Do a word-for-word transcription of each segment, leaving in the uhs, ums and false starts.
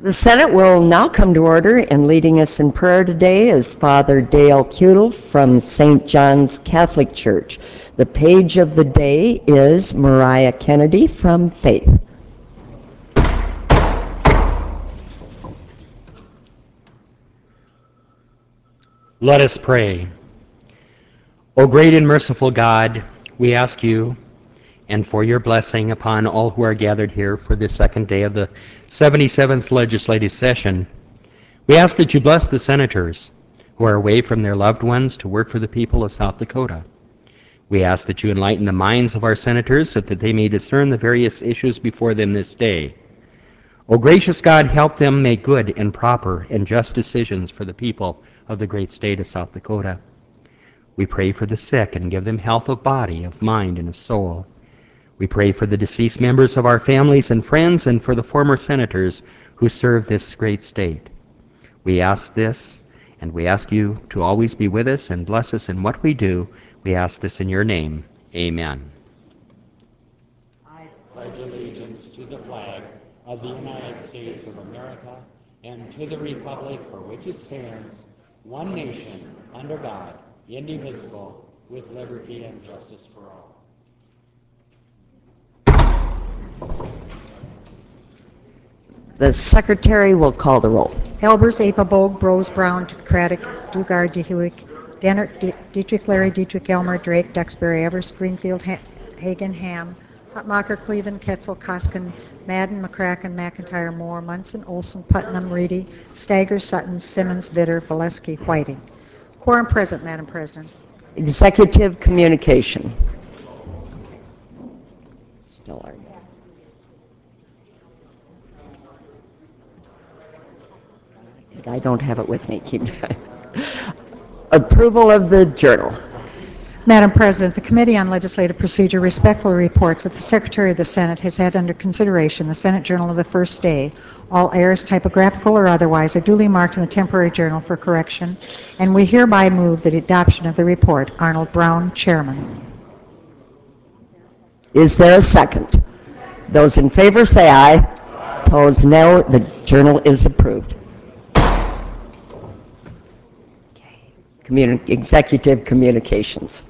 The Senate will now come to order, and leading us in prayer today is Father Dale Cudel from Saint John's Catholic Church. The page of the day is Mariah Kennedy from Faith. Let us pray. O great and merciful God, we ask you, and for your blessing upon all who are gathered here for this second day of the seventy-seventh legislative session. We ask that you bless the senators who are away from their loved ones to work for the people of South Dakota. We ask that you enlighten the minds of our senators so that they may discern the various issues before them this day. O gracious God, help them make good and proper and just decisions for the people of the great state of South Dakota. We pray for the sick and give them health of body, of mind, and of soul. We pray for the deceased members of our families and friends and for the former senators who serve this great state. We ask this, and we ask you to always be with us and bless us in what we do. We ask this in your name. Amen. I pledge allegiance to the flag of the United States of America and to the republic for which it stands, one nation, under God, indivisible, with liberty and justice for all. The Secretary will call the roll. Albers, Apebogue, Brose, Brown, Craddock, Dugard, DeHuick, Dennert, D- Dietrich, Larry, Dietrich, Elmer, Drake, Duxbury, Evers, Greenfield, ha- Hagen, Ham, Hutmacher, Cleveland, Ketzel, Koskin, Madden, McCracken, McIntyre, Moore, Munson, Olson, Putnam, Reedy, Steiger, Sutton, Simmons, Vitter, Valesky, Whiting. Quorum present, Madam President. Executive communication. Still are you? I don't have it with me. Keep Approval of the journal. Madam President, the Committee on Legislative Procedure respectfully reports that the Secretary of the Senate has had under consideration the Senate Journal of the first day. All errors, typographical or otherwise, are duly marked in the temporary journal for correction, and we hereby move the adoption of the report. Arnold Brown, Chairman. Is there a second? Those in favor say aye. Aye. Opposed, no. The journal is approved. Communi- Executive communications.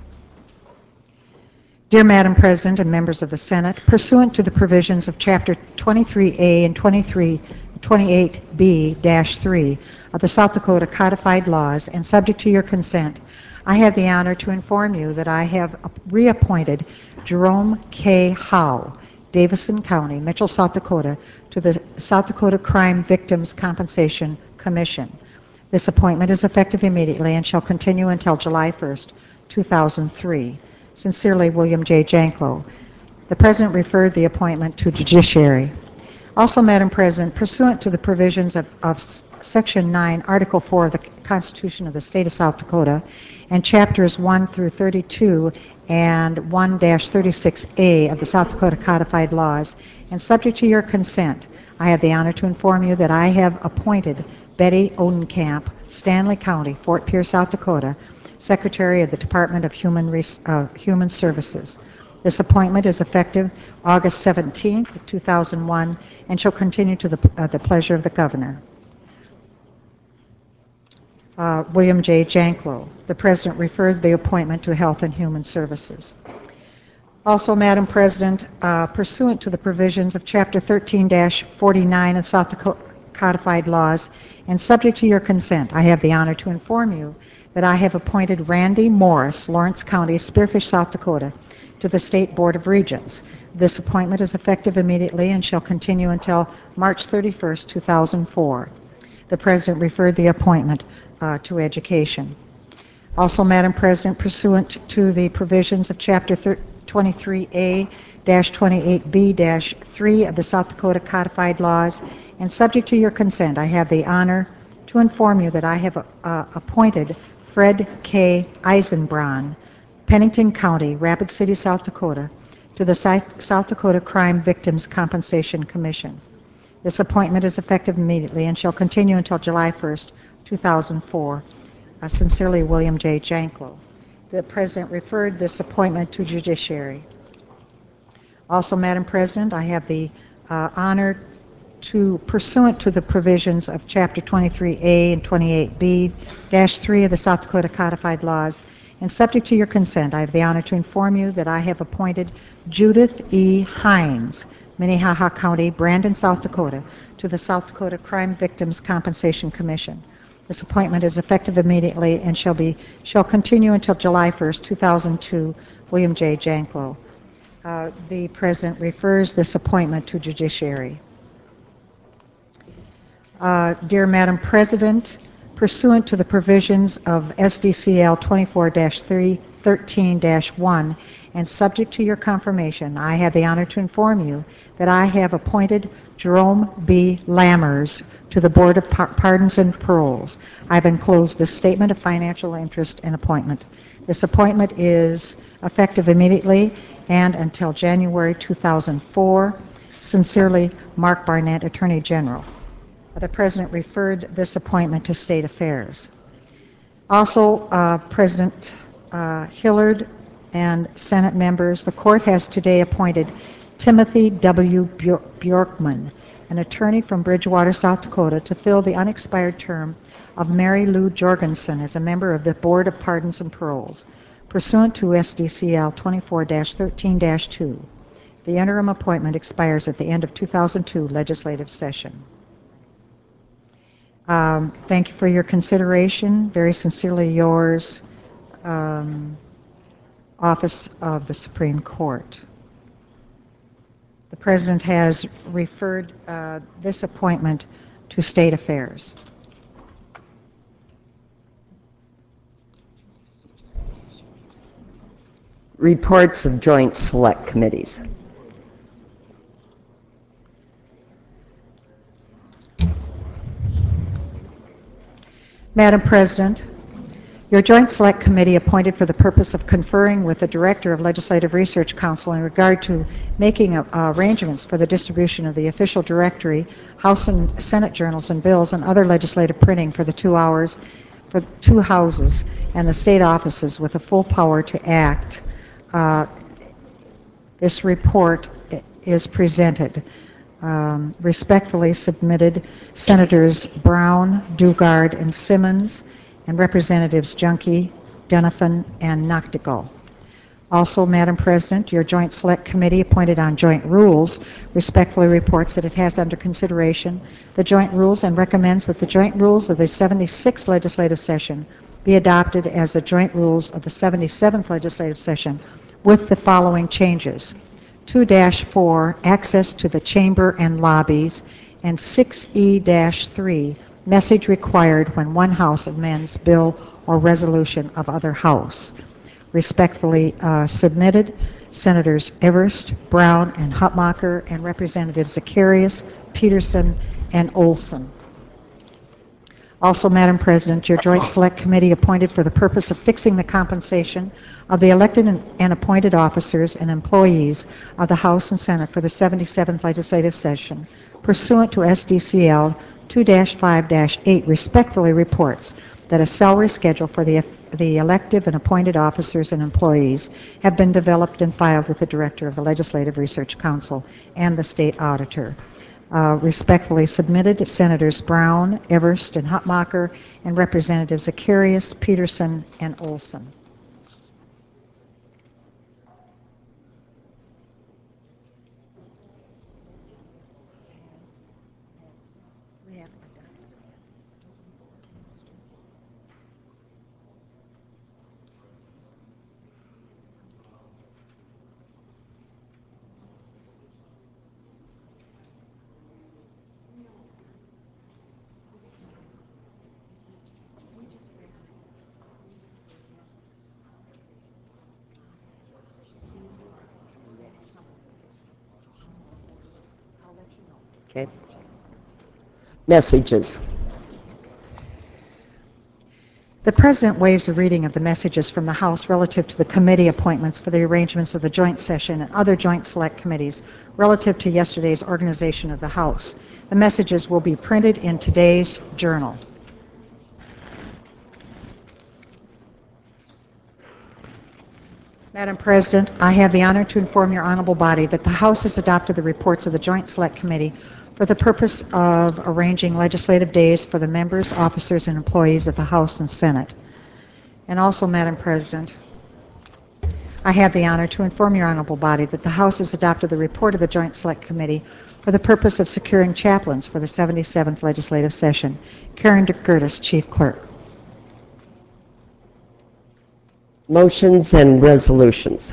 Dear Madam President and members of the Senate, pursuant to the provisions of Chapter twenty-three A and twenty-three, twenty-eight B three of the South Dakota Codified Laws, and subject to your consent, I have the honor to inform you that I have reappointed Jerome K. Howe, Davison County, Mitchell, South Dakota, to the South Dakota Crime Victims Compensation Commission. This appointment is effective immediately and shall continue until July first, two thousand three. Sincerely, William J. Janklow. The President referred the appointment to Judiciary. Also, Madam President, pursuant to the provisions of, of Section nine, Article four of the Constitution of the State of South Dakota, and Chapters one through thirty-two and one dash thirty-six A of the South Dakota Codified Laws, and subject to your consent, I have the honor to inform you that I have appointed Betty Odenkamp, Stanley County, Fort Pierce, South Dakota, Secretary of the Department of Human, Res- uh, Human Services. This appointment is effective August seventeenth, two thousand one, and shall continue to the, uh, the pleasure of the Governor. Uh, William J. Janklow. The President referred the appointment to Health and Human Services. Also, Madam President, uh, pursuant to the provisions of Chapter thirteen dash forty-nine of South Dakota Codified Laws, and subject to your consent, I have the honor to inform you that I have appointed Randy Morris, Lawrence County, Spearfish, South Dakota, to the State Board of Regents. This appointment is effective immediately and shall continue until March thirty-first, two thousand four. The President referred the appointment uh, to Education. Also, Madam President, pursuant to the provisions of Chapter twenty-three A twenty-eight B three of the South Dakota Codified Laws, and subject to your consent, I have the honor to inform you that I have uh, appointed Fred K. Eisenbraun, Pennington County, Rapid City, South Dakota, to the South Dakota Crime Victims Compensation Commission. This appointment is effective immediately and shall continue until July first, two thousand four. Uh, sincerely, William J. Janklow. The President referred this appointment to Judiciary. Also, Madam President, I have the uh, honor to pursuant to the provisions of Chapter twenty-three A and twenty-eight B three of the South Dakota Codified Laws, and subject to your consent, I have the honor to inform you that I have appointed Judith E. Hines, Minnehaha County, Brandon, South Dakota, to the South Dakota Crime Victims Compensation Commission. This appointment is effective immediately and shall be shall continue until July first, two thousand two. William J. Janklow. Uh, the President refers this appointment to Judiciary. Uh, Dear Madam President, pursuant to the provisions of S D C L twenty-four dash thirteen dash one and subject to your confirmation, I have the honor to inform you that I have appointed Jerome B. Lammers to the Board of Par- Pardons and Paroles. I've enclosed this statement of financial interest and appointment. This appointment is effective immediately and until January two thousand four. Sincerely, Mark Barnett, Attorney General. The President referred this appointment to State Affairs. Also, uh, President uh, Hillard and Senate members, the Court has today appointed Timothy W. Bjorkman, an attorney from Bridgewater, South Dakota, to fill the unexpired term of Mary Lou Jorgensen as a member of the Board of Pardons and Paroles, pursuant to S D C L twenty-four dash thirteen dash two. The interim appointment expires at the end of two thousand two legislative session. Um, thank you for your consideration. Very sincerely yours, um, Office of the Supreme Court. The President has referred uh, this appointment to State Affairs. Reports of Joint Select Committees. Madam President, your Joint Select Committee appointed for the purpose of conferring with the Director of Legislative Research Council in regard to making uh, arrangements for the distribution of the official directory, House and Senate journals and bills, and other legislative printing for the two hours, for the two houses and the state offices with the full power to act. Uh, this report is presented. Um, respectfully submitted Senators Brown, Dugard, and Simmons, and Representatives Junkie, Donovan, and Noctigal. Also, Madam President, your Joint Select Committee appointed on Joint Rules respectfully reports that it has under consideration the Joint Rules and recommends that the Joint Rules of the seventy-sixth Legislative Session be adopted as the Joint Rules of the seventy-seventh Legislative Session with the following changes. two dash four, access to the chamber and lobbies, and six E dash three, message required when one house amends bill or resolution of other house. Respectfully uh, submitted, Senators Everst, Brown, and Hutmacher, and Representatives Zacharias, Peterson, and Olson. Also, Madam President, your Joint Select Committee appointed for the purpose of fixing the compensation of the elected and appointed officers and employees of the House and Senate for the seventy-seventh Legislative Session, pursuant to S D C L two dash five dash eight, respectfully reports that a salary schedule for the, the elective and appointed officers and employees have been developed and filed with the Director of the Legislative Research Council and the State Auditor. Uh, respectfully submitted, Senators Brown, Everst, and Hutmacher, and Representatives Zacharias, Peterson, and Olson. Okay. Messages. The President waives the reading of the messages from the House relative to the committee appointments for the arrangements of the joint session and other joint select committees relative to yesterday's organization of the House. The messages will be printed in today's journal. Madam President, I have the honor to inform your honorable body that the House has adopted the reports of the Joint Select Committee for the purpose of arranging legislative days for the members, officers, and employees of the House and Senate. And also, Madam President, I have the honor to inform your honorable body that the House has adopted the report of the Joint Select Committee for the purpose of securing chaplains for the seventy-seventh legislative session. Karen DeCurtis, Chief Clerk. Motions and resolutions.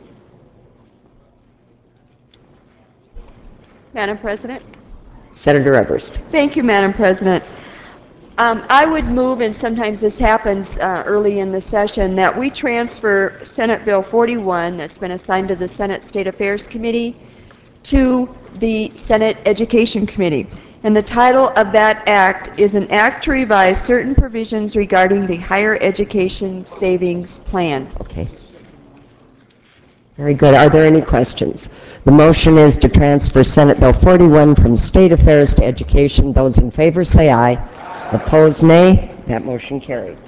Madam President. Senator Everest. Thank you, Madam President. Um, I would move, and sometimes this happens uh, early in the session, that we transfer Senate Bill forty-one that's been assigned to the Senate State Affairs Committee to the Senate Education Committee. And the title of that act is an act to revise certain provisions regarding the Higher Education Savings Plan. Okay. Very good. Are there any questions? The motion is to transfer Senate Bill forty-one from State Affairs to Education. Those in favor say aye. Opposed, nay. That motion carries.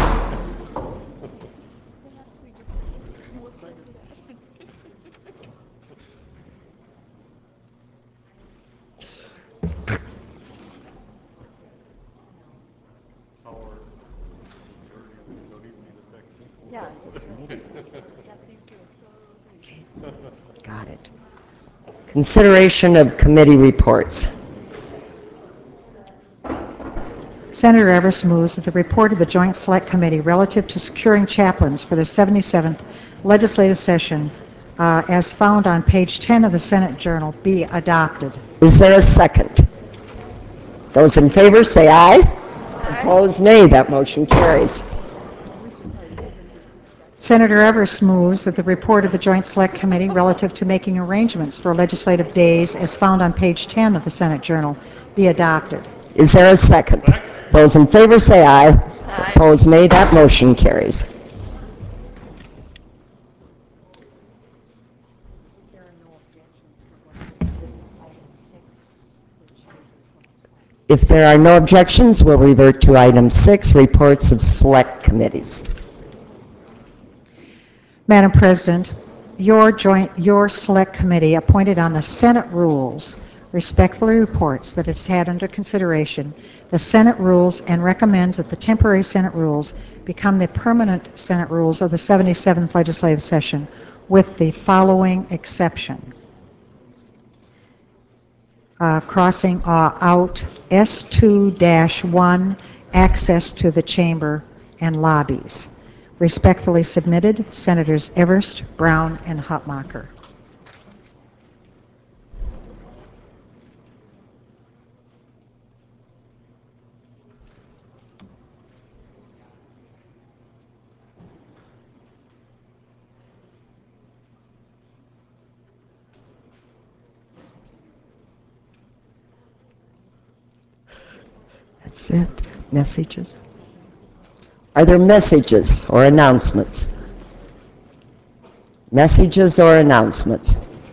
Got it. Consideration of committee reports. Senator Everest moves that the report of the Joint Select Committee relative to securing chaplains for the seventy-seventh legislative session, uh, as found on page ten of the Senate Journal, be adopted. Is there a second? Those in favor say aye. Aye. Opposed, nay. That motion carries. Senator Everest moves that the report of the Joint Select Committee relative to making arrangements for legislative days, as found on page ten of the Senate Journal, be adopted. Is there a second? Second. Those in favor say aye. Aye. Opposed, nay. That motion carries. If there are no objections, we'll revert to item six, reports of select committees. Madam President, your joint, your Select Committee appointed on the Senate rules respectfully reports that it's had under consideration the Senate rules and recommends that the temporary Senate rules become the permanent Senate rules of the seventy-seventh legislative session, with the following exception. Uh, crossing uh, out S two dash one, access to the chamber and lobbies. Respectfully submitted, Senators Everest, Brown, and Hutmacher. That's it. Messages? Are there messages or announcements? Messages or announcements?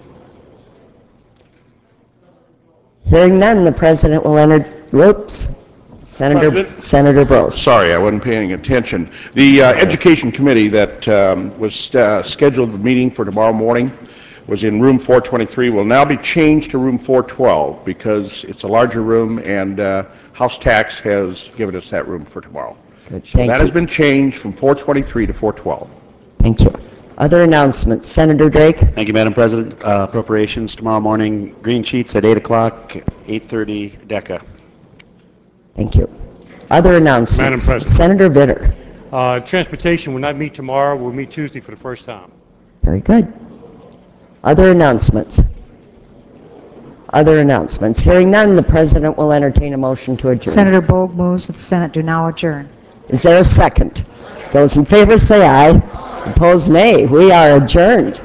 Hearing none, the President will enter. Whoops. Senator President? Senator Bros. Sorry, I wasn't paying attention. The uh, Education Committee that um, was uh, scheduled the meeting for tomorrow morning was in room four twenty-three, will now be changed to room four twelve because it's a larger room, and uh, House Tax has given us that room for tomorrow. Good. So Thank that you. has been changed from four twenty-three to four twelve. Thank you. Other announcements. Senator Drake. Thank you, Madam President. Uh, appropriations tomorrow morning, green sheets at eight o'clock, eight thirty, DECA. Thank you. Other announcements. Madam President. Senator Vitter. Uh, Transportation will not meet tomorrow. We'll meet Tuesday for the first time. Very good. Other announcements. Other announcements. Hearing none, the President will entertain a motion to adjourn. Senator Bogue moves that the Senate do now adjourn. Is there a second? Those in favor say aye. Opposed, nay. We are adjourned.